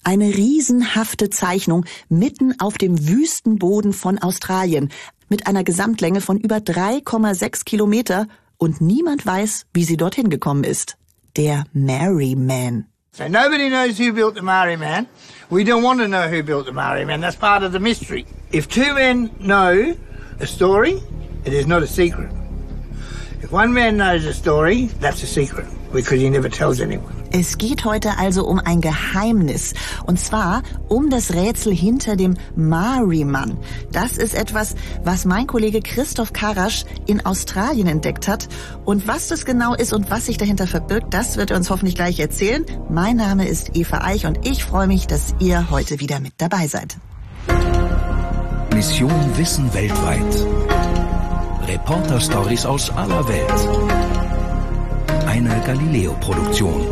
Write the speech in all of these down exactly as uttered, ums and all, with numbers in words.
Eine riesenhafte Zeichnung mitten auf dem Wüstenboden von Australien mit einer Gesamtlänge von über drei Komma sechs Kilometer und niemand weiß, wie sie dorthin gekommen ist. Der Marie Man. So nobody knows who built the Marie Man. We don't want to know who built the Marie Man. That's part of the mystery. If two men know a story, it is not a secret. If one man knows a story, that's a secret, because he never tells anyone. Es geht heute also um ein Geheimnis. Und zwar um das Rätsel hinter dem Marie-Mann. Das ist etwas, was mein Kollege Christoph Karasch in Australien entdeckt hat. Und was das genau ist und was sich dahinter verbirgt, das wird er uns hoffentlich gleich erzählen. Mein Name ist Eva Eich und ich freue mich, dass ihr heute wieder mit dabei seid. Mission Wissen weltweit. Reporter-Stories aus aller Welt. Eine Galileo-Produktion.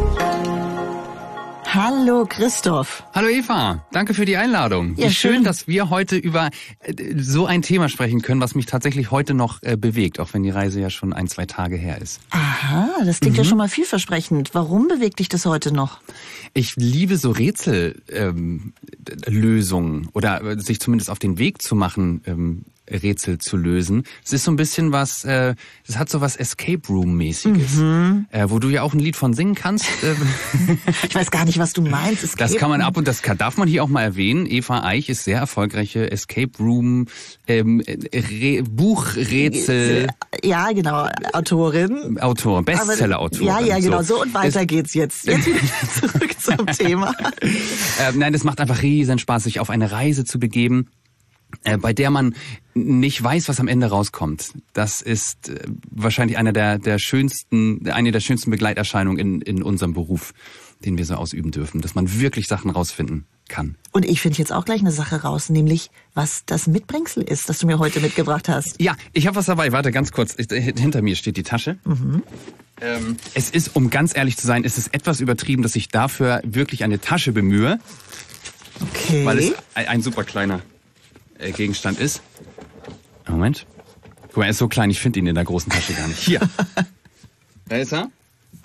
Hallo Christoph. Hallo Eva, danke für die Einladung. Ja, Wie schön, schön, dass wir heute über äh, so ein Thema sprechen können, was mich tatsächlich heute noch äh, bewegt, auch wenn die Reise ja schon ein, zwei Tage her ist. Aha, das klingt Mhm. ja schon mal vielversprechend. Warum bewegt dich das heute noch? Ich liebe so Rätsellösungen ähm, Lösungen oder äh, sich zumindest auf den Weg zu machen, ähm, Rätsel zu lösen. Es ist so ein bisschen was, äh, es hat so was Escape Room-mäßiges, Mhm. äh, wo du ja auch ein Lied von singen kannst. Äh, Ich weiß gar nicht, was du meinst. Es Das gibt- kann man ab und das kann, darf man hier auch mal erwähnen. Eva Eich ist sehr erfolgreiche Escape Room ähm, Re, Buchrätsel Ja, genau, Autorin. Autorin, Aber- Bestseller-Autorin. Ja, ja, genau. So, So. und weiter Es- geht's jetzt. Jetzt wieder zurück zum Thema. Äh, nein, es macht einfach riesen Spaß, sich auf eine Reise zu begeben, äh, bei der man nicht weiß, was am Ende rauskommt. Das ist äh, wahrscheinlich einer der, der schönsten, eine der schönsten Begleiterscheinungen in, in unserem Beruf, den wir so ausüben dürfen, dass man wirklich Sachen rausfinden kann. Und ich finde jetzt auch gleich eine Sache raus, nämlich was das Mitbringsel ist, das du mir heute mitgebracht hast. Ja, ich habe was dabei. Warte, ganz kurz. Ich, hinter mir steht die Tasche. Mhm. Ähm, es ist, um ganz ehrlich zu sein, es ist etwas übertrieben, dass ich dafür wirklich eine Tasche bemühe, Okay. weil es ein, ein super kleiner äh, Gegenstand ist. Moment. Guck mal, er ist so klein, ich finde ihn in der großen Tasche gar nicht. Hier. Da ist er.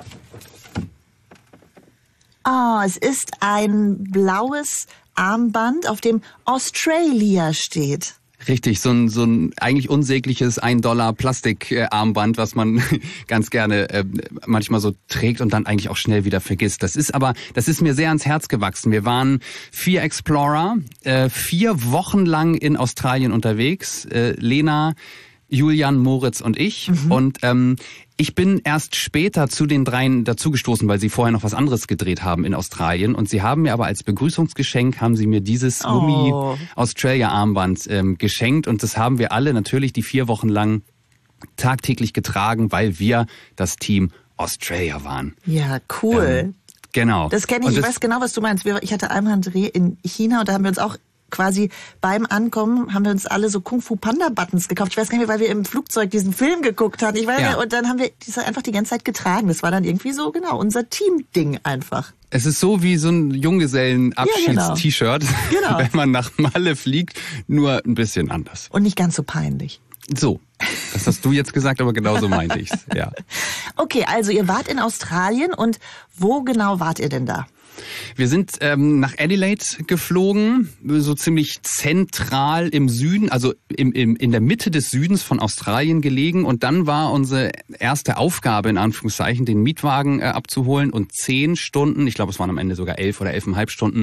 Ah, es ist ein blaues Armband, auf dem Australia steht. Richtig, so ein, so ein eigentlich unsägliches ein Dollar Plastikarmband, was man ganz gerne äh, manchmal so trägt und dann eigentlich auch schnell wieder vergisst. Das ist aber, das ist mir sehr ans Herz gewachsen. Wir waren vier Explorer, äh, vier Wochen lang in Australien unterwegs. Äh, Lena, Julian, Moritz und ich. Mhm. Und ähm, ich bin erst später zu den dreien dazugestoßen, weil sie vorher noch was anderes gedreht haben in Australien. Und sie haben mir aber als Begrüßungsgeschenk, haben sie mir dieses Oh. Gummi-Australia-Armband ähm, geschenkt. Und das haben wir alle natürlich die vier Wochen lang tagtäglich getragen, weil wir das Team Australia waren. Ja, cool. Ähm, genau. Das kenne ich, Und ich das- weiß genau, was du meinst. Wir- Ich hatte einmal einen Dreh in China und da haben wir uns auch quasi beim Ankommen haben wir uns alle so Kung-Fu-Panda-Buttons gekauft. Ich weiß gar nicht mehr, weil wir im Flugzeug diesen Film geguckt hatten. Ich weiß Ja. nicht, und dann haben wir das einfach die ganze Zeit getragen. Das war dann irgendwie so, genau, unser Team-Ding einfach. Es ist so wie so ein Junggesellen-Abschieds-T-Shirt, Genau. wenn man nach Malle fliegt, nur ein bisschen anders. Und nicht ganz so peinlich. So, das hast du jetzt gesagt, aber genauso meinte ich's. Ja. Okay, also ihr wart in Australien und wo genau wart ihr denn da? Wir sind ähm, nach Adelaide geflogen, so ziemlich zentral im Süden, also im, im, in der Mitte des Südens von Australien gelegen. Und dann war unsere erste Aufgabe, in Anführungszeichen, den Mietwagen äh, abzuholen und zehn Stunden, ich glaube es waren am Ende sogar elf oder elfeinhalb Stunden,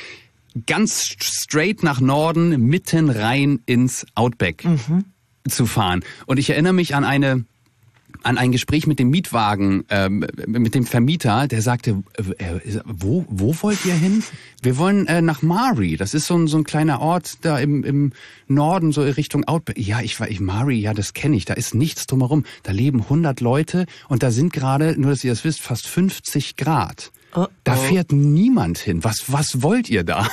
ganz straight nach Norden, mitten rein ins Outback Mhm. zu fahren. Und ich erinnere mich an eine an ein Gespräch mit dem Mietwagen, ähm, mit dem Vermieter, der sagte, äh, wo, wo wollt ihr hin? Wir wollen äh, nach Marie. Das ist so ein, so ein kleiner Ort da im, im Norden, so in Richtung Outback. Ja, ich war, ich Marie, ja, das kenne ich. Da ist nichts drumherum. Da leben hundert Leute und da sind gerade, nur dass ihr das wisst, fast fünfzig Grad. Oh, Da oh. fährt niemand hin. Was, was wollt ihr da?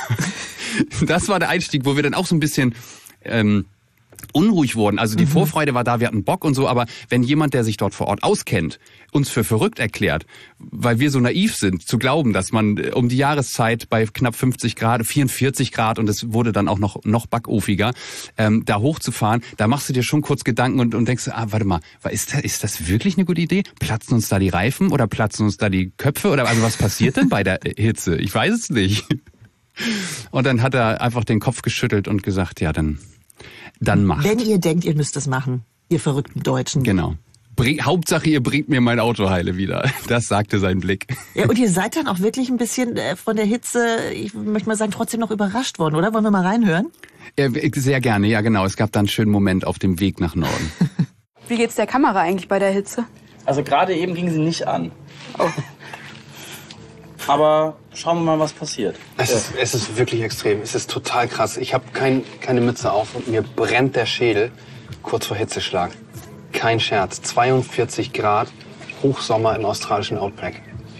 Das war der Einstieg, wo wir dann auch so ein bisschen ähm, unruhig wurden. Also die mhm. Vorfreude war da, wir hatten Bock und so, aber wenn jemand, der sich dort vor Ort auskennt, uns für verrückt erklärt, weil wir so naiv sind, zu glauben, dass man um die Jahreszeit bei knapp fünfzig Grad, vierundvierzig Grad und es wurde dann auch noch noch backofiger, ähm, da hochzufahren, da machst du dir schon kurz Gedanken und, und denkst, ah, warte mal, ist das, ist das wirklich eine gute Idee? Platzen uns da die Reifen oder platzen uns da die Köpfe oder also was passiert denn bei der Hitze? Ich weiß es nicht. Und dann hat er einfach den Kopf geschüttelt und gesagt, ja, dann, dann macht. Wenn ihr denkt, ihr müsst es machen, ihr verrückten Deutschen. Genau. Bring, Hauptsache, ihr bringt mir mein Auto heile wieder. Das sagte sein Blick. Ja, und ihr seid dann auch wirklich ein bisschen äh, von der Hitze, ich möchte mal sagen, trotzdem noch überrascht worden, oder? Wollen wir mal reinhören? Ja, sehr gerne, ja genau. Es gab dann einen schönen Moment auf dem Weg nach Norden. Wie geht's der Kamera eigentlich bei der Hitze? Also gerade eben ging sie nicht an. Oh. Aber schauen wir mal, was passiert. Es ist, es ist wirklich extrem. Es ist total krass. Ich habe kein, keine Mütze auf und mir brennt der Schädel kurz vor Hitzeschlag. Kein Scherz. zweiundvierzig Grad, Hochsommer im australischen Outback.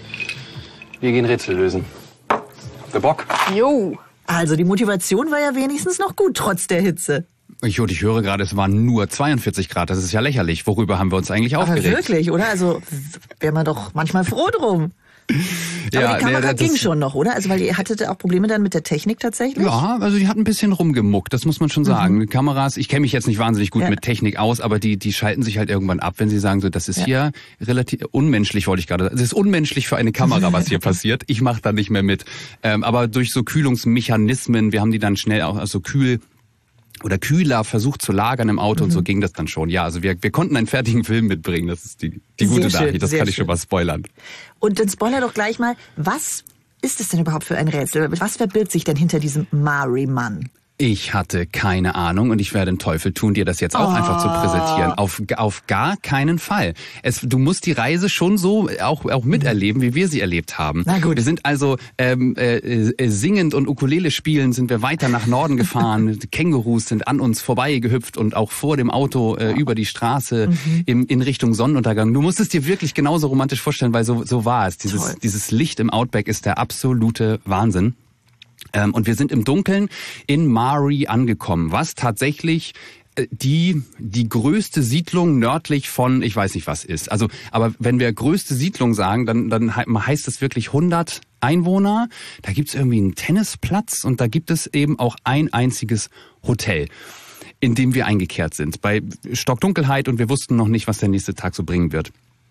Wir gehen Rätsel lösen. Habt ihr Bock? Jo. Also die Motivation war ja wenigstens noch gut, trotz der Hitze. Ich, ich höre gerade, es waren nur zweiundvierzig Grad. Das ist ja lächerlich. Worüber haben wir uns eigentlich Aber aufgeregt? wirklich, oder? Also wäre man doch manchmal froh drum. Aber Ja, die Kamera nee, das- ging schon noch, oder? Also weil ihr hattet auch Probleme dann mit der Technik tatsächlich? Ja, also die hat ein bisschen rumgemuckt, das muss man schon sagen. Die Kameras, ich kenne mich jetzt nicht wahnsinnig gut Ja. mit Technik aus, aber die die schalten sich halt irgendwann ab, wenn sie sagen, so das ist hier relativ unmenschlich, wollte ich gerade sagen. Es ist unmenschlich für eine Kamera, was hier passiert. Ich mache da nicht mehr mit. Ähm, aber durch so Kühlungsmechanismen, wir haben die dann schnell auch also kühl oder kühler versucht zu lagern im Auto und so ging das dann schon. Ja, also wir wir konnten einen fertigen Film mitbringen, das ist die die Sehr gute schön, Nachricht, das sehr kann ich schön. schon mal spoilern. Und dann spoiler doch gleich mal, was ist es denn überhaupt für ein Rätsel? Was verbirgt sich denn hinter diesem Mari-Mann? Ich hatte keine Ahnung und ich werde den Teufel tun, dir das jetzt auch Oh. einfach zu präsentieren. Auf, auf gar keinen Fall. Es, du musst die Reise schon so auch, auch miterleben, wie wir sie erlebt haben. Na gut. Wir sind also ähm, äh, äh, singend und Ukulele spielen, sind wir weiter nach Norden gefahren. Kängurus sind an uns vorbeigehüpft und auch vor dem Auto äh, über die Straße Mhm. im, in Richtung Sonnenuntergang. Du musst es dir wirklich genauso romantisch vorstellen, weil so, so war es. Dieses, Toll. dieses Licht im Outback ist der absolute Wahnsinn. Ähm, und wir sind im Dunkeln in Mari angekommen, was tatsächlich äh, die die größte Siedlung nördlich von, ich weiß nicht was ist. Also, aber wenn wir größte Siedlung sagen, dann dann he- heißt das wirklich hundert Einwohner. Da gibt's irgendwie einen Tennisplatz und da gibt es eben auch ein einziges Hotel, in dem wir eingekehrt sind. Bei Stockdunkelheit und wir wussten noch nicht, was der nächste Tag so bringen wird.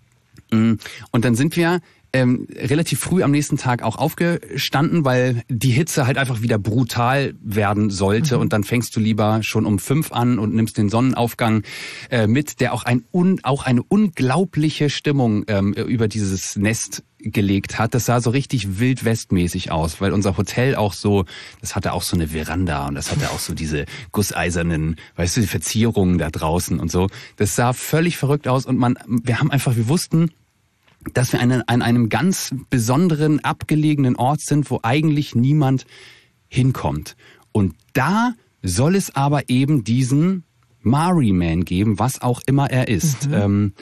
Und dann sind wir ähm, relativ früh am nächsten Tag auch aufgestanden, weil die Hitze halt einfach wieder brutal werden sollte. Mhm. Und dann fängst du lieber schon um fünf an und nimmst den Sonnenaufgang äh, mit, der auch, ein un, auch eine unglaubliche Stimmung ähm, über dieses Nest gelegt hat. Das sah so richtig wildwestmäßig aus, weil unser Hotel auch so, das hatte auch so eine Veranda und das hatte auch so diese gusseisernen, weißt du, die Verzierungen da draußen und so. Das sah völlig verrückt aus und man, wir haben einfach, wir wussten, dass wir an, an einem ganz besonderen, abgelegenen Ort sind, wo eigentlich niemand hinkommt. Und da soll es aber eben diesen Mari-Man geben, was auch immer er ist. Mhm. Ähm,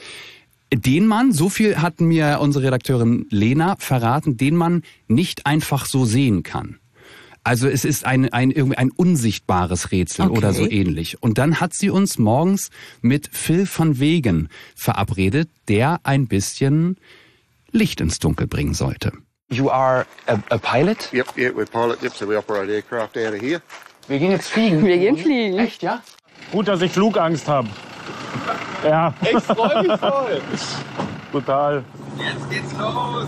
den man, so viel hat mir unsere Redakteurin Lena verraten, den man nicht einfach so sehen kann. Also es ist ein, ein, irgendwie ein unsichtbares Rätsel Okay. oder so ähnlich. Und dann hat sie uns morgens mit Phil van Wegen verabredet, der ein bisschen Licht ins Dunkel bringen sollte. You are a, a pilot? Yep, yeah, we're pilot. Yep, so we operate aircraft out of here. Wir gehen jetzt fliegen. Wir gehen fliegen. Echt, ja? Gut, dass ich Flugangst habe. Ja. Ich freue mich voll. Total. Jetzt geht's los.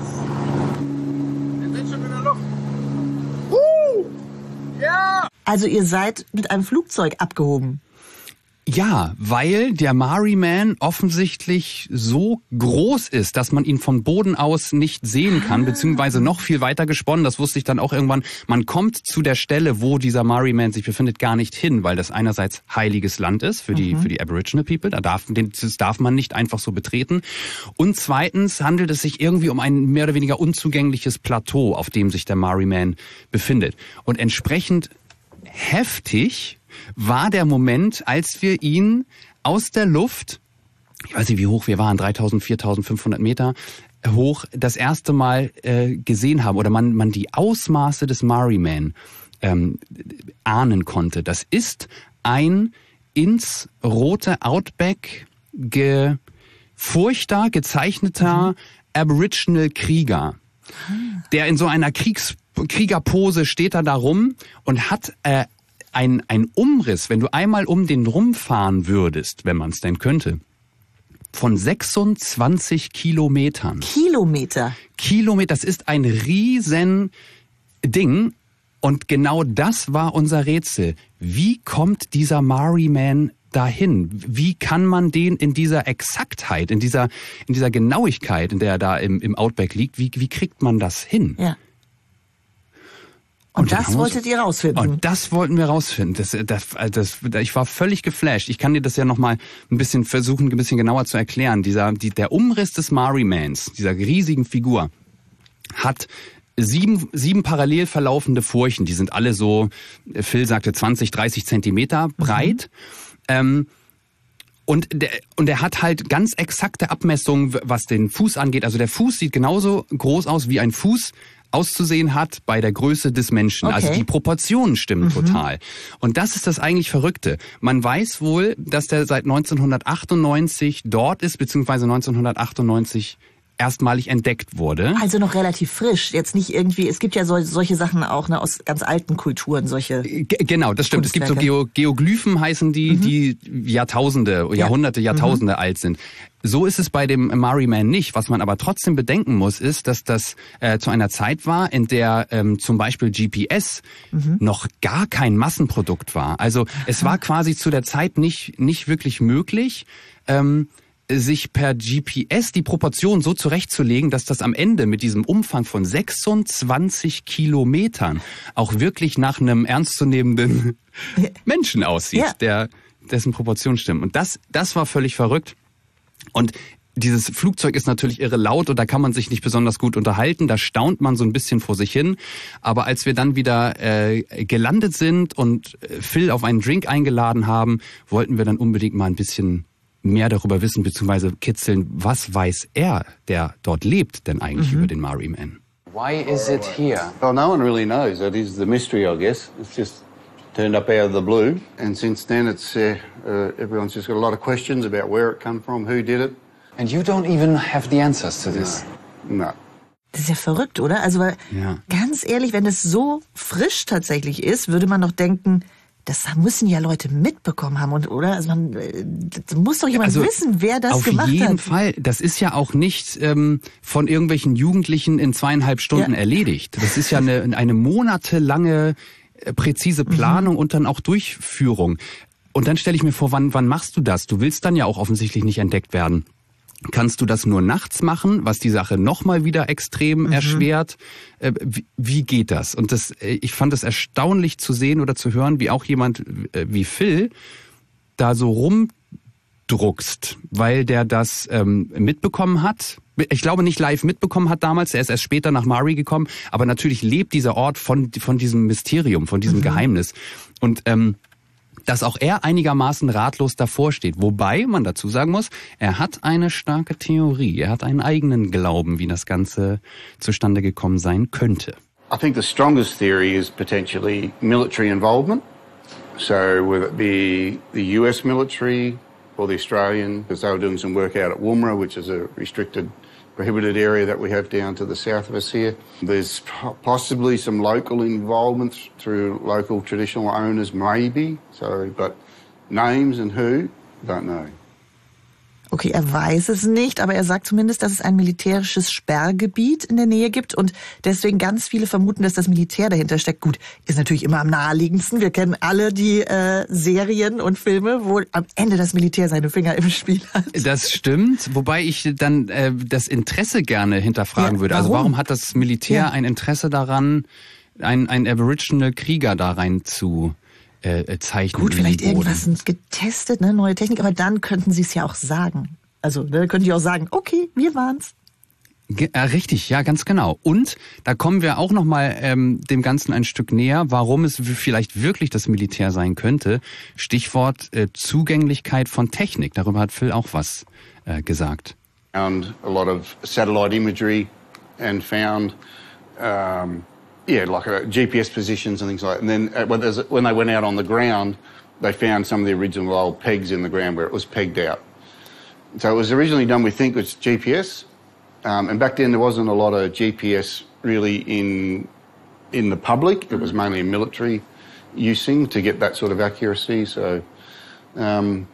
Wir sind schon in der Luft. Ja! Also ihr seid mit einem Flugzeug abgehoben. Ja, weil der Mari-Man offensichtlich so groß ist, dass man ihn von Boden aus nicht sehen kann, beziehungsweise noch viel weiter gesponnen. Das wusste ich dann auch irgendwann. Man kommt zu der Stelle, wo dieser Mari-Man sich befindet, gar nicht hin, weil das einerseits heiliges Land ist für die, mhm. für die Aboriginal People. Da darf, das darf man nicht einfach so betreten. Und zweitens handelt es sich irgendwie um ein mehr oder weniger unzugängliches Plateau, auf dem sich der Mari-Man befindet. Und entsprechend heftig war der Moment, als wir ihn aus der Luft, ich weiß nicht, wie hoch wir waren, dreitausend, viertausendfünfhundert Meter hoch, das erste Mal äh, gesehen haben oder man, man die Ausmaße des Mari-Man ähm, ahnen konnte. Das ist ein ins rote Outback gefurchter, gezeichneter mhm. Aboriginal-Krieger, der in so einer Kriegs Kriegerpose steht er da rum und hat äh, ein, ein Umriss, wenn du einmal um den rumfahren würdest, wenn man es denn könnte, von sechsundzwanzig Kilometern. Kilometer? Kilometer, das ist ein riesen Ding. Und genau das war unser Rätsel. Wie kommt dieser Maori Man dahin? Wie kann man den in dieser Exaktheit, in dieser, in dieser Genauigkeit, in der er da im, im Outback liegt, wie, wie kriegt man das hin? Ja. Und, und das wir, wolltet ihr rausfinden? Und das wollten wir rausfinden. Das, das, das, das, ich war völlig geflasht. Ich kann dir das ja nochmal ein bisschen versuchen, ein bisschen genauer zu erklären. Dieser, die, der Umriss des Maori-Mans, dieser riesigen Figur, hat sieben, sieben parallel verlaufende Furchen. Die sind alle so, Phil sagte, zwanzig, dreißig Zentimeter breit. Mhm. Ähm, Und der, und er hat halt ganz exakte Abmessungen, was den Fuß angeht. Also der Fuß sieht genauso groß aus, wie ein Fuß auszusehen hat bei der Größe des Menschen. Okay. Also die Proportionen stimmen Mhm. total. Und das ist das eigentlich Verrückte. Man weiß wohl, dass der seit neunzehnhundertachtundneunzig dort ist, beziehungsweise neunzehnhundertachtundneunzig erstmalig entdeckt wurde. Also noch relativ frisch. Jetzt nicht irgendwie, es gibt ja so, solche Sachen auch, ne, aus ganz alten Kulturen, solche. G- Genau, das stimmt. Es gibt so Kunstwerke. Geo- Geoglyphen heißen die, Mhm. die Jahrtausende, Jahrhunderte, Jahrtausende Mhm. alt sind. So ist es bei dem Maori Man nicht. Was man aber trotzdem bedenken muss, ist, dass das äh, zu einer Zeit war, in der ähm, zum Beispiel G P S Mhm. noch gar kein Massenprodukt war. Also es war quasi zu der Zeit nicht nicht wirklich möglich, ähm, sich per G P S die Proportionen so zurechtzulegen, dass das am Ende mit diesem Umfang von sechsundzwanzig Kilometern auch wirklich nach einem ernstzunehmenden Menschen aussieht, Ja. der dessen Proportionen stimmen. Und das, das war völlig verrückt. Und dieses Flugzeug ist natürlich irre laut und da kann man sich nicht besonders gut unterhalten. Da staunt man so ein bisschen vor sich hin. Aber als wir dann wieder äh, gelandet sind und Phil auf einen Drink eingeladen haben, wollten wir dann unbedingt mal ein bisschen mehr darüber wissen, beziehungsweise kitzeln, was weiß er, der dort lebt, denn eigentlich Mhm. über den Maori Man. Why is it here? Well, no one really knows. That is the mystery, I guess. It's just turned up out of the blue. And since then, it's uh, uh, everyone's just got a lot of questions about where it come from, who did it. And you don't even have the answers to this. No. Das ist ja verrückt, oder? Also, weil, Ja. ganz ehrlich, wenn es so frisch tatsächlich ist, würde man doch denken, das müssen ja Leute mitbekommen haben, und, oder? Also man, äh, das muss doch jemand Also, wissen, wer das auf gemacht jeden hat. Fall. Das ist ja auch nicht ähm, von irgendwelchen Jugendlichen in zweieinhalb Stunden Ja. erledigt. Das ist ja eine, eine monatelange äh, präzise Planung und dann auch Durchführung. Und dann stelle ich mir vor, wann, wann machst du das? Du willst dann ja auch offensichtlich nicht entdeckt werden. Kannst du das nur nachts machen, was die Sache nochmal wieder extrem Mhm. erschwert? Äh, wie, wie geht das? Und das, äh, ich fand es erstaunlich zu sehen oder zu hören, wie auch jemand äh, wie Phil da so rumdruckst, weil der das ähm, mitbekommen hat. Ich glaube nicht live mitbekommen hat damals, er ist erst später nach Maui gekommen, aber natürlich lebt dieser Ort von, von diesem Mysterium, von diesem Mhm. Geheimnis. Und ähm, dass auch er einigermaßen ratlos davor steht. Wobei man dazu sagen muss, er hat eine starke Theorie, er hat einen eigenen Glauben, wie das Ganze zustande gekommen sein könnte. I think the strongest theory is potentially military involvement. So whether it be the U S military or the Australian, because they were doing some work out at Woomera, which is a restricted, prohibited area that we have down to the south of us here. There's possibly some local involvement through local traditional owners, maybe. So, but names and who, don't know. Okay, er weiß es nicht, aber er sagt zumindest, dass es ein militärisches Sperrgebiet in der Nähe gibt und deswegen ganz viele vermuten, dass das Militär dahinter steckt. Gut, ist natürlich immer am naheliegendsten. Wir kennen alle die äh, Serien und Filme, wo am Ende das Militär seine Finger im Spiel hat. Das stimmt, wobei ich dann äh, das Interesse gerne hinterfragen Ja, würde. Also warum? warum hat das Militär Ja. ein Interesse daran, einen, einen Aboriginal-Krieger da rein zu äh, zeichnen? Gut, in vielleicht den Boden? irgendwas getestet, ne, neue Technik, aber dann könnten sie es ja auch sagen. Also, ne, könnten die auch sagen, okay, wir waren's. Ge- äh, richtig, ja, ganz genau. Und da kommen wir auch noch mal ähm, dem Ganzen ein Stück näher, warum es w- vielleicht wirklich das Militär sein könnte. Stichwort äh, Zugänglichkeit von Technik. Darüber hat Phil auch was äh, gesagt. Found a lot of satellite imagery and found, um, yeah, like uh, G P S positions and things like that. And then uh, when, there's- when they went out on the ground, they found some of the original old pegs in the ground where it was pegged out. So it was originally done, we think, with G P S. Um, and back then there wasn't a lot of G P S really in in the public. It was mainly military using to get that sort of accuracy. So, um,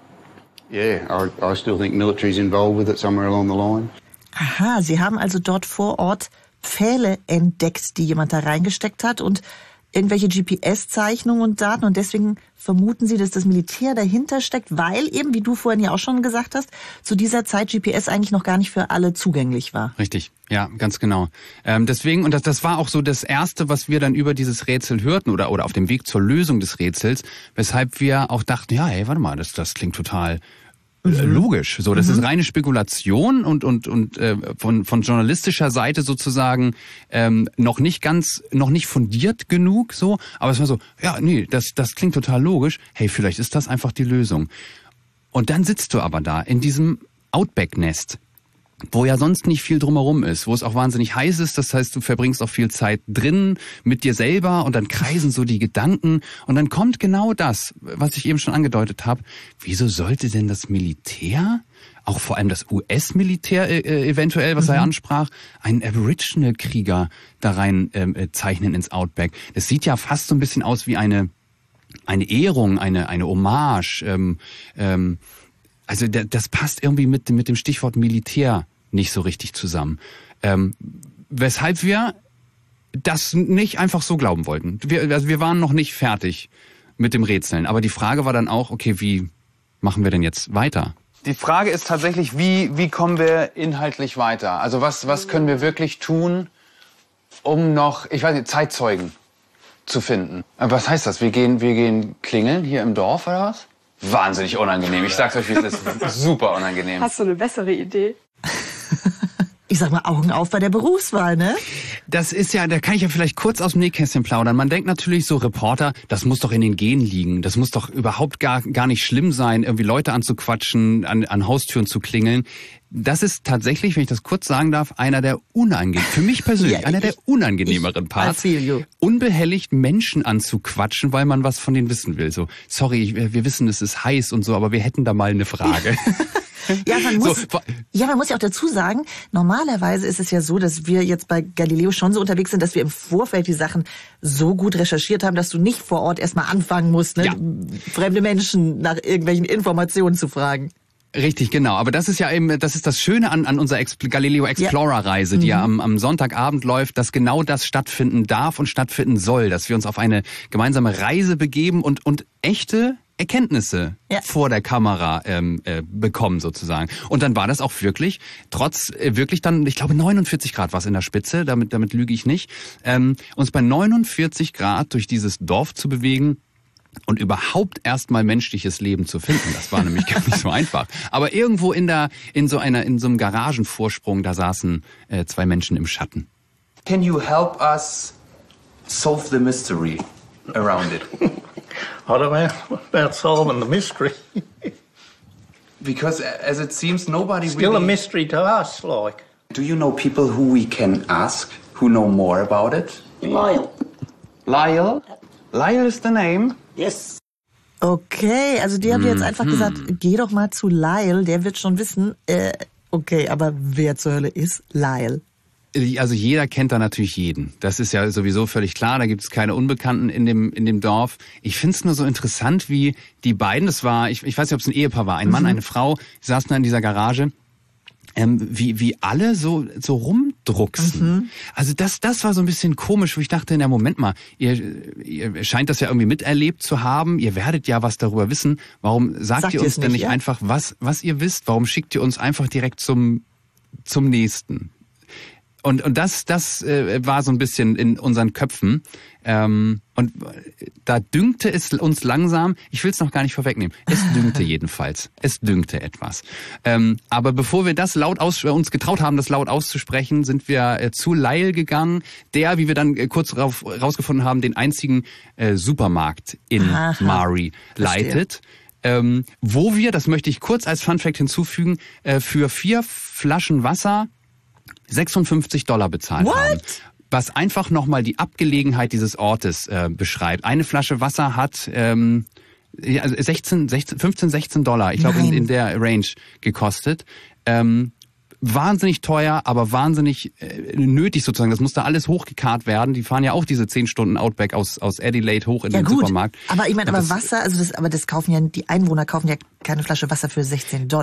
yeah, I, I still think military's involved with it somewhere along the line. Aha, sie haben also dort vor Ort Pfähle entdeckt, die jemand da reingesteckt hat und irgendwelche G P S-Zeichnungen und Daten und deswegen vermuten Sie, dass das Militär dahinter steckt, weil eben, wie du vorhin ja auch schon gesagt hast, zu dieser Zeit G P S eigentlich noch gar nicht für alle zugänglich war. Richtig, ja, ganz genau. Ähm, deswegen, und das, das war auch so das Erste, was wir dann über dieses Rätsel hörten oder, oder auf dem Weg zur Lösung des Rätsels, weshalb wir auch dachten, ja, ey, warte mal, das, das klingt total logisch. So, das mhm. ist reine Spekulation und und und äh, von von journalistischer Seite sozusagen ähm, noch nicht ganz, noch nicht fundiert genug. So, aber es war so, ja, nee, das das klingt total logisch. Hey, vielleicht ist das einfach die Lösung. Und dann sitzt du aber da in diesem Outback-Nest, wo ja sonst nicht viel drumherum ist, wo es auch wahnsinnig heiß ist. Das heißt, du verbringst auch viel Zeit drin mit dir selber und dann kreisen so die Gedanken und dann kommt genau das, was ich eben schon angedeutet habe. Wieso sollte denn das Militär, auch vor allem das U S-Militär äh, eventuell, was mhm. er ansprach, einen Aboriginal-Krieger da rein äh, zeichnen ins Outback? Das sieht ja fast so ein bisschen aus wie eine eine Ehrung, eine eine Hommage. Ähm, ähm, Also das passt irgendwie mit, mit dem Stichwort Militär nicht so richtig zusammen. Ähm, weshalb wir das nicht einfach so glauben wollten. Wir, also wir waren noch nicht fertig mit dem Rätseln. Aber die Frage war dann auch, okay, wie machen wir denn jetzt weiter? Die Frage ist tatsächlich, wie, wie kommen wir inhaltlich weiter? Also was, was können wir wirklich tun, um noch, ich weiß nicht, Zeitzeugen zu finden? Was heißt das? Wir gehen, wir gehen klingeln hier im Dorf oder was? Wahnsinnig unangenehm. Ich sag's euch, wie es ist. Super unangenehm. Hast du eine bessere Idee? Ich sag mal, Augen auf bei der Berufswahl, ne? Das ist ja, da kann ich ja vielleicht kurz aus dem Nähkästchen plaudern. Man denkt natürlich so, Reporter, das muss doch in den Genen liegen. Das muss doch überhaupt gar, gar nicht schlimm sein, irgendwie Leute anzuquatschen, an, an Haustüren zu klingeln. Das ist tatsächlich, wenn ich das kurz sagen darf, einer der unangenehmen, für mich persönlich, ja, einer ich, der unangenehmeren Parts. Unbehelligt Menschen anzuquatschen, weil man was von denen wissen will. So, sorry, ich, wir wissen, es ist heiß und so, aber wir hätten da mal eine Frage. Ja, man muss, so, ja, man muss ja auch dazu sagen, normalerweise ist es ja so, dass wir jetzt bei Galileo schon so unterwegs sind, dass wir im Vorfeld die Sachen so gut recherchiert haben, dass du nicht vor Ort erstmal anfangen musst, ne, ja. fremde Menschen nach irgendwelchen Informationen zu fragen. Richtig, genau. Aber das ist ja eben, das ist das Schöne an, an unserer Ex- Galileo Explorer-Reise, die mhm. ja am, am Sonntagabend läuft, dass genau das stattfinden darf und stattfinden soll, dass wir uns auf eine gemeinsame Reise begeben und, und echte Erkenntnisse ja. vor der Kamera ähm, äh, bekommen sozusagen. Und dann war das auch wirklich, trotz äh, wirklich dann, ich glaube neunundvierzig Grad war es in der Spitze, damit damit lüge ich nicht, ähm, uns bei neunundvierzig Grad durch dieses Dorf zu bewegen und überhaupt erstmal menschliches Leben zu finden. Das war nämlich gar nicht so einfach. Aber irgendwo in der in so einer in so einem Garagenvorsprung, da saßen äh, zwei Menschen im Schatten. Can you help us solve the mystery around it? I don't know about solving the mystery. Because as it seems, nobody Still really... a mystery to us, like. Do you know people who we can ask, who know more about it? Lyle. Lyle? Lyle is the name? Yes. Okay, also die haben mm, jetzt einfach mm. gesagt, geh doch mal zu Lyle, der wird schon wissen, äh, okay, aber wer zur Hölle ist Lyle? Also jeder kennt da natürlich jeden. Das ist ja sowieso völlig klar. Da gibt es keine Unbekannten in dem in dem Dorf. Ich finde es nur so interessant, wie die beiden, das war, ich, ich weiß nicht, ob es ein Ehepaar war, ein Mann, mhm. eine Frau, die saßen da in dieser Garage, ähm, wie wie alle so so rumdrucksen. Mhm. Also das das war so ein bisschen komisch, wo ich dachte, na Moment mal, ihr, ihr scheint das ja irgendwie miterlebt zu haben. Ihr werdet ja was darüber wissen. Warum sagt, sagt ihr uns denn nicht ja? einfach, was was ihr wisst? Warum schickt ihr uns einfach direkt zum zum nächsten? Und und das das äh, war so ein bisschen in unseren Köpfen. Ähm, und da dünkte es uns langsam, ich will es noch gar nicht vorwegnehmen, es dünkte jedenfalls, es dünkte etwas. Ähm, aber bevor wir das laut aus, äh, uns getraut haben, das laut auszusprechen, sind wir äh, zu Lyle gegangen, der, wie wir dann äh, kurz rauf, rausgefunden haben, den einzigen äh, Supermarkt in Aha, Mari leitet. Ähm, wo wir, das möchte ich kurz als Funfact hinzufügen, äh, für vier Flaschen Wasser sechsundfünfzig Dollar bezahlt What? haben. Was einfach nochmal die Abgelegenheit dieses Ortes äh, beschreibt. Eine Flasche Wasser hat ähm, also sechzehn, sechzehn, fünfzehn, sechzehn Dollar, ich glaube in, in der Range gekostet. Ähm, wahnsinnig teuer, aber wahnsinnig äh, nötig sozusagen. Das musste alles hochgekarrt werden. Die fahren ja auch diese zehn Stunden Outback aus aus Adelaide hoch in ja, den gut. Supermarkt. Aber ich meine, aber Wasser, also das, aber das kaufen ja, die Einwohner kaufen ja keine Flasche Wasser für sechzehn Dollar.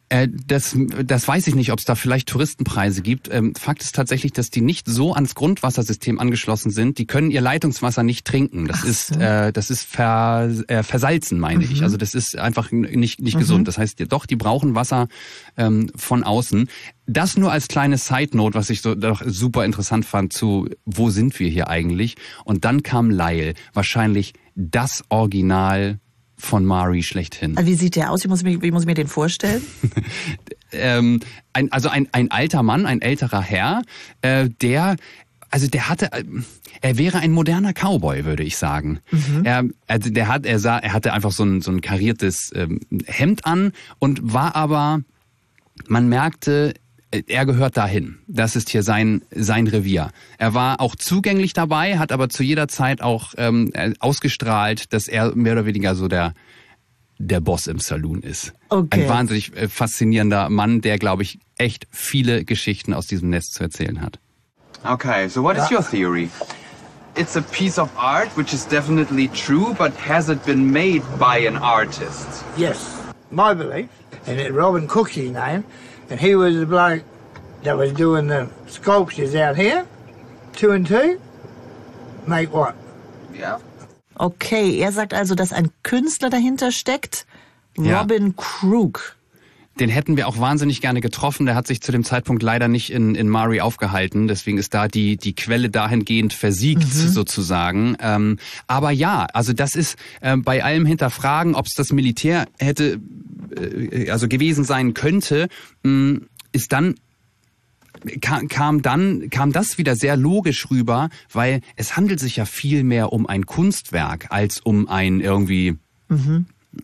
Äh, das, das weiß ich nicht, ob es da vielleicht Touristenpreise gibt. Ähm, Fakt ist tatsächlich, dass die nicht so ans Grundwassersystem angeschlossen sind. Die können ihr Leitungswasser nicht trinken. Das so. ist, äh, das ist ver, äh, versalzen, meine mhm. ich. Also das ist einfach nicht nicht mhm. gesund. Das heißt, doch, die brauchen Wasser ähm, von außen. Das nur als kleine Side-Note, was ich so doch super interessant fand zu, wo sind wir hier eigentlich? Und dann kam Lyle, wahrscheinlich das Original von Mari schlechthin. Wie sieht der aus? Wie muss ich mir, wie muss ich mir den vorstellen? ähm, ein, also ein, ein alter Mann, ein älterer Herr, äh, der, also der hatte, äh, er wäre ein moderner Cowboy, würde ich sagen. Mhm. Er, also der hat, er sah, er hatte einfach so ein, so ein kariertes ähm, Hemd an und war aber, man merkte, er gehört dahin. Das ist hier sein sein Revier. Er war auch zugänglich dabei, hat aber zu jeder Zeit auch ähm, ausgestrahlt, dass er mehr oder weniger so der der Boss im Saloon ist. Okay. Ein wahnsinnig äh, faszinierender Mann, der, glaube ich, echt viele Geschichten aus diesem Nest zu erzählen hat. Okay, so what is your theory? It's a piece of art which is definitely true, but has it been made by an artist? Yes, my belief, and it Robin Cook's his name. And he was the bloke that was doing the sculptures out here. Two and two make what? Ja. Okay, er sagt also, dass ein Künstler dahinter steckt. Robin ja. Crook. Den hätten wir auch wahnsinnig gerne getroffen. Der hat sich zu dem Zeitpunkt leider nicht in, in Mari aufgehalten. Deswegen ist da die, die Quelle dahingehend versiegt, mhm. sozusagen. Ähm, aber ja, also das ist äh, bei allem Hinterfragen, ob es das Militär hätte, äh, also gewesen sein könnte, mh, ist dann kam, kam dann kam das wieder sehr logisch rüber, weil es handelt sich ja viel mehr um ein Kunstwerk als um ein irgendwie mhm.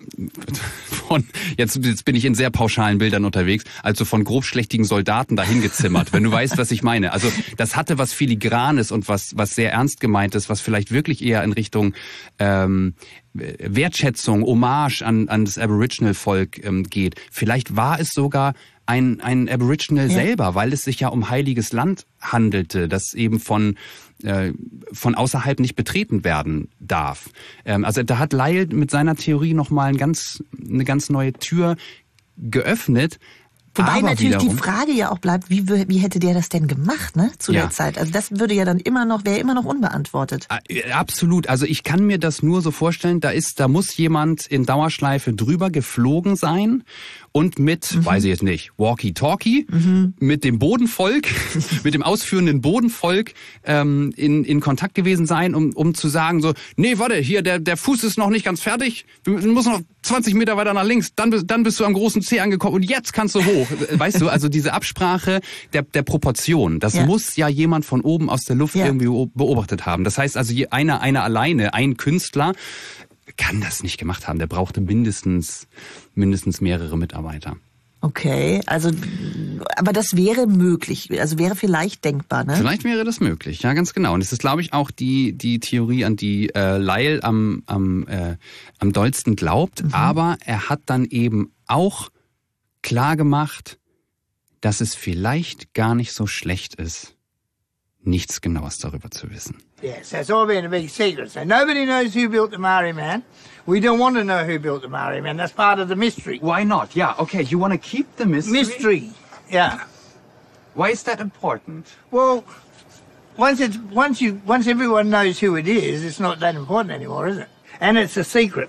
von, jetzt, jetzt bin ich in sehr pauschalen Bildern unterwegs, also von grobschlächtigen Soldaten dahin gezimmert, wenn du weißt, was ich meine. Also das hatte was Filigranes und was was sehr ernst gemeintes, was vielleicht wirklich eher in Richtung ähm, Wertschätzung, Hommage an, an das Aboriginal-Volk ähm, geht. Vielleicht war es sogar ein, ein Aboriginal ja. selber, weil es sich ja um heiliges Land handelte, das eben von äh, von außerhalb nicht betreten werden darf. Ähm, also da hat Lyle mit seiner Theorie nochmal ein ganz, eine ganz neue Tür geöffnet. Wobei aber natürlich wiederum, die Frage ja auch bleibt, wie, wie hätte der das denn gemacht, ne, zu ja. der Zeit? Also das würde ja dann immer noch, wäre immer noch unbeantwortet. Absolut. Also ich kann mir das nur so vorstellen, da ist, da muss jemand in Dauerschleife drüber geflogen sein und mit, mhm. weiß ich jetzt nicht, Walkie-Talkie, mhm. mit dem Bodenvolk, mit dem ausführenden Bodenvolk ähm, in, in Kontakt gewesen sein, um, um zu sagen so, nee, warte, hier, der, der Fuß ist noch nicht ganz fertig, du musst noch zwanzig Meter weiter nach links, dann, dann bist du am großen Zeh angekommen und jetzt kannst du hoch. Weißt du, also diese Absprache der, der Proportion, das ja. muss ja jemand von oben aus der Luft ja. irgendwie beobachtet haben. Das heißt also, einer, einer alleine, ein Künstler, kann das nicht gemacht haben. Der brauchte mindestens, mindestens mehrere Mitarbeiter. Okay, also, aber das wäre möglich, also wäre vielleicht denkbar, ne? Vielleicht wäre das möglich, ja, ganz genau. Und es ist, glaube ich, auch die die Theorie, an die äh, Lyle am am äh, am dollsten glaubt. Mhm. Aber er hat dann eben auch klar gemacht, dass es vielleicht gar nicht so schlecht ist, nichts Genaues darüber zu wissen. Yes, that's all been a big secret. So nobody knows who built the Maori Man. We don't want to know who built the Maori Man. That's part of the mystery. Why not? Yeah, okay, you want to keep the mystery? Mystery, yeah. Why is that important? Well, once it's once you once everyone knows who it is, it's not that important anymore, is it? And it's a secret.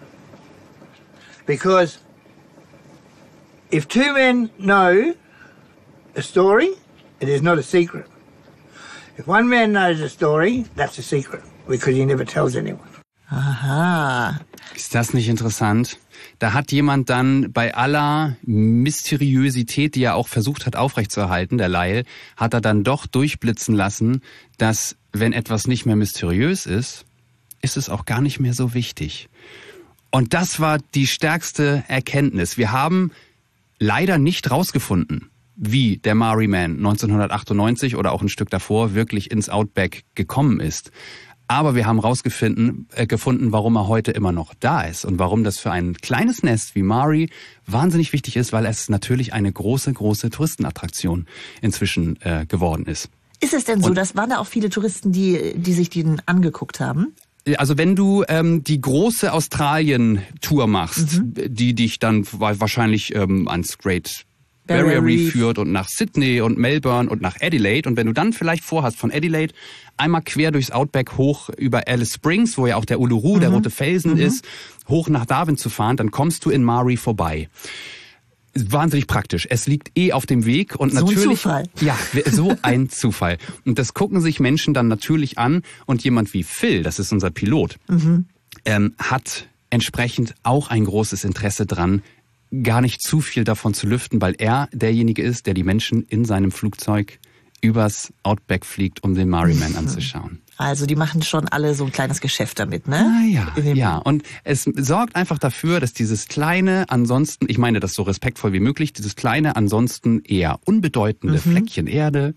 Because if two men know a story, it is not a secret. If one man knows a story, that's a secret, because he never tells anyone. Aha. Ist das nicht interessant? Da hat jemand dann bei aller Mysteriosität, die er auch versucht hat aufrechtzuerhalten, der Lyle, hat er dann doch durchblitzen lassen, dass wenn etwas nicht mehr mysteriös ist, ist es auch gar nicht mehr so wichtig. Und das war die stärkste Erkenntnis. Wir haben leider nicht rausgefunden, wie der Maori Man neunzehnhundertachtundneunzig oder auch ein Stück davor wirklich ins Outback gekommen ist. Aber wir haben rausgefunden, äh, gefunden, warum er heute immer noch da ist und warum das für ein kleines Nest wie Mari wahnsinnig wichtig ist, weil es natürlich eine große, große Touristenattraktion inzwischen äh, geworden ist. Ist es denn so, dass waren da auch viele Touristen, die, die sich den angeguckt haben? Also wenn du ähm, die große Australien-Tour machst, mhm. die dich dann wahrscheinlich ähm, ans Great Barrier Reef führt und nach Sydney und Melbourne und nach Adelaide. Und wenn du dann vielleicht vorhast, von Adelaide einmal quer durchs Outback hoch über Alice Springs, wo ja auch der Uluru, mhm. der rote Felsen mhm. ist, hoch nach Darwin zu fahren, dann kommst du in Maury vorbei. Wahnsinnig praktisch. Es liegt eh auf dem Weg und so natürlich. So ein Zufall. Ja, so ein Zufall. Und das gucken sich Menschen dann natürlich an und jemand wie Phil, das ist unser Pilot, mhm. ähm, hat entsprechend auch ein großes Interesse dran, gar nicht zu viel davon zu lüften, weil er derjenige ist, der die Menschen in seinem Flugzeug übers Outback fliegt, um den Maury-Man mhm. anzuschauen. Also die machen schon alle so ein kleines Geschäft damit, ne? Ah, ja, ja. Und es sorgt einfach dafür, dass dieses kleine, ansonsten, ich meine das so respektvoll wie möglich, dieses kleine, ansonsten eher unbedeutende mhm. Fleckchen Erde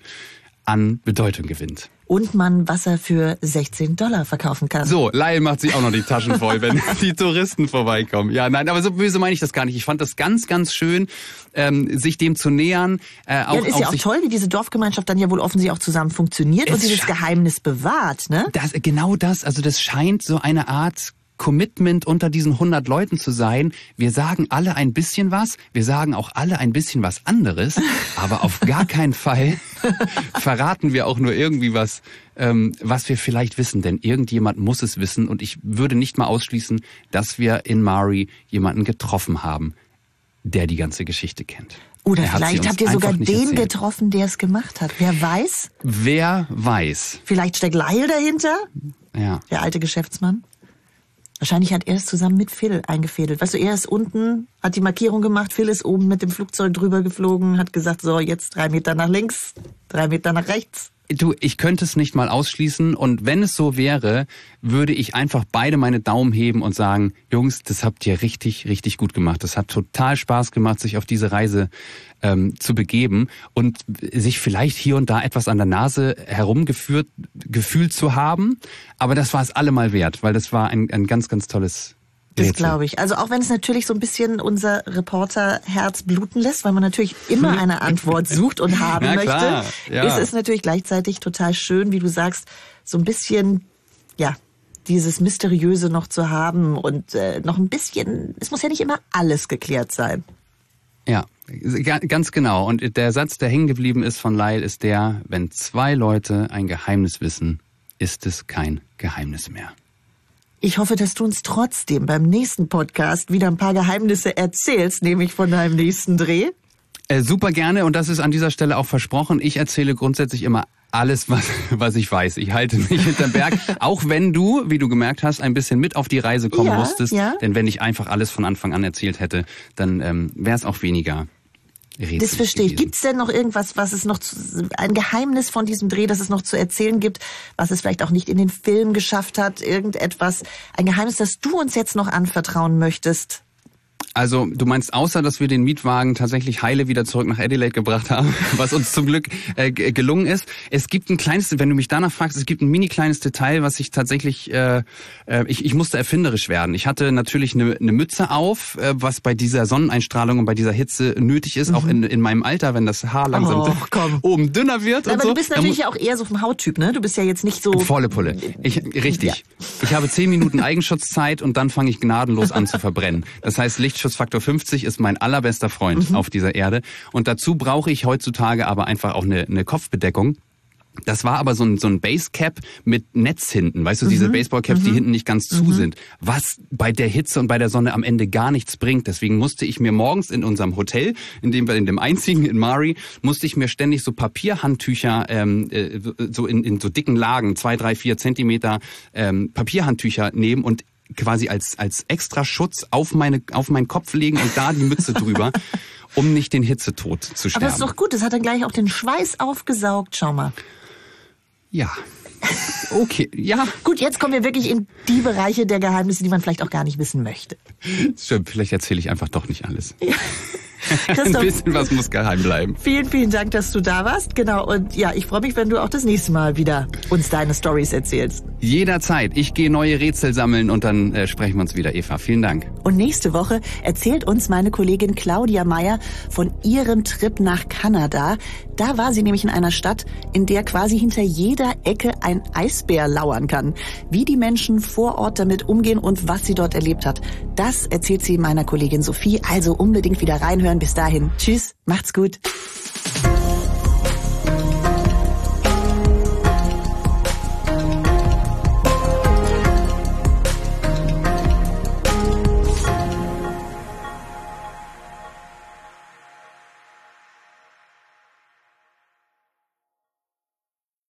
an Bedeutung gewinnt. Und man Wasser für sechzehn Dollar verkaufen kann. So, Lyle macht sich auch noch die Taschen voll, wenn die Touristen vorbeikommen. Ja, nein, aber so böse meine ich das gar nicht. Ich fand das ganz, ganz schön, ähm, sich dem zu nähern. Äh, auch, ja, ist auch ja auch toll, wie diese Dorfgemeinschaft dann ja wohl offensichtlich auch zusammen funktioniert und dieses Geheimnis bewahrt, ne? Das, genau das, also das scheint so eine Art Commitment unter diesen hundert Leuten zu sein. Wir sagen alle ein bisschen was, wir sagen auch alle ein bisschen was anderes, aber auf gar keinen Fall verraten wir auch nur irgendwie was, ähm, was wir vielleicht wissen, denn irgendjemand muss es wissen und ich würde nicht mal ausschließen, dass wir in Maury jemanden getroffen haben, der die ganze Geschichte kennt. Oder vielleicht habt ihr sogar den erzählt. getroffen, der es gemacht hat. Wer weiß? Wer weiß? Vielleicht steckt Lyle dahinter? Ja. Der alte Geschäftsmann? Wahrscheinlich hat er es zusammen mit Phil eingefädelt. Weißt du, er ist unten, hat die Markierung gemacht, Phil ist oben mit dem Flugzeug drüber geflogen, hat gesagt, so, jetzt drei Meter nach links, drei Meter nach rechts. Du, ich könnte es nicht mal ausschließen und wenn es so wäre, würde ich einfach beide meine Daumen heben und sagen, Jungs, das habt ihr richtig, richtig gut gemacht. Das hat total Spaß gemacht, sich auf diese Reise ähm, zu begeben und sich vielleicht hier und da etwas an der Nase herumgeführt, gefühlt zu haben. Aber das war es allemal wert, weil das war ein, ein ganz, ganz tolles Das glaube ich. Also auch wenn es natürlich so ein bisschen unser Reporterherz bluten lässt, weil man natürlich immer eine Antwort sucht und haben ja, möchte, klar. Ja. ist es natürlich gleichzeitig total schön, wie du sagst, so ein bisschen, ja, dieses Mysteriöse noch zu haben und äh, noch ein bisschen, es muss ja nicht immer alles geklärt sein. Ja, ganz genau. Und der Satz, der hängen geblieben ist von Lyle, ist der, wenn zwei Leute ein Geheimnis wissen, ist es kein Geheimnis mehr. Ich hoffe, dass du uns trotzdem beim nächsten Podcast wieder ein paar Geheimnisse erzählst, nämlich von deinem nächsten Dreh. Äh, super gerne und das ist an dieser Stelle auch versprochen. Ich erzähle grundsätzlich immer alles, was, was ich weiß. Ich halte mich hinterm Berg, auch wenn du, wie du gemerkt hast, ein bisschen mit auf die Reise kommen ja, musstest. Ja. Denn wenn ich einfach alles von Anfang an erzählt hätte, dann ähm, wäre es auch weniger rätselig Das verstehe ich. gewesen. Gibt es denn noch irgendwas, was es noch, zu, ein Geheimnis von diesem Dreh, das es noch zu erzählen gibt, was es vielleicht auch nicht in den Film geschafft hat? Irgendetwas, ein Geheimnis, das du uns jetzt noch anvertrauen möchtest? Also du meinst, außer dass wir den Mietwagen tatsächlich heile wieder zurück nach Adelaide gebracht haben, was uns zum Glück äh, gelungen ist. Es gibt ein kleines, wenn du mich danach fragst, es gibt ein mini kleines Detail, was ich tatsächlich, äh, äh, ich, ich musste erfinderisch werden. Ich hatte natürlich eine, eine Mütze auf, äh, was bei dieser Sonneneinstrahlung und bei dieser Hitze nötig ist, mhm. auch in, in meinem Alter, wenn das Haar langsam oh, komm. oben dünner wird. Aber und so. du bist natürlich ja auch eher so vom Hauttyp, ne? Du bist ja jetzt nicht so... Volle Pulle. Ich, richtig. Ja. Ich habe zehn Minuten Eigenschutzzeit und dann fange ich gnadenlos an zu verbrennen. Das heißt, Lichtschutzfaktor fünfzig ist mein allerbester Freund mhm. auf dieser Erde. Und dazu brauche ich heutzutage aber einfach auch eine, eine Kopfbedeckung. Das war aber so ein, so ein Basecap mit Netz hinten. Weißt du, mhm. diese Baseballcaps, mhm. die hinten nicht ganz zu mhm. sind. Was bei der Hitze und bei der Sonne am Ende gar nichts bringt. Deswegen musste ich mir morgens in unserem Hotel, in dem wir in dem einzigen in Maury, musste ich mir ständig so Papierhandtücher, ähm, so in, in so dicken Lagen, zwei, drei, vier Zentimeter ähm, Papierhandtücher nehmen und quasi als als extra Schutz auf meine auf meinen Kopf legen und da die Mütze drüber, um nicht den Hitzetod zu sterben. Aber das ist doch gut, das hat dann gleich auch den Schweiß aufgesaugt, schau mal. Ja. Okay, ja. Gut, jetzt kommen wir wirklich in die Bereiche der Geheimnisse, die man vielleicht auch gar nicht wissen möchte. Stimmt, vielleicht erzähle ich einfach doch nicht alles. Ja. Ein bisschen was muss geheim bleiben. Vielen, vielen Dank, dass du da warst. Genau. Und ja, ich freue mich, wenn du auch das nächste Mal wieder uns deine Storys erzählst. Jederzeit. Ich gehe neue Rätsel sammeln und dann äh, sprechen wir uns wieder, Eva. Vielen Dank. Und nächste Woche erzählt uns meine Kollegin Claudia Meyer von ihrem Trip nach Kanada. Da war sie nämlich in einer Stadt, in der quasi hinter jeder Ecke ein Eisbär lauern kann. Wie die Menschen vor Ort damit umgehen und was sie dort erlebt hat, das erzählt sie meiner Kollegin Sophie. Also unbedingt wieder reinhören. Bis dahin. Tschüss, macht's gut.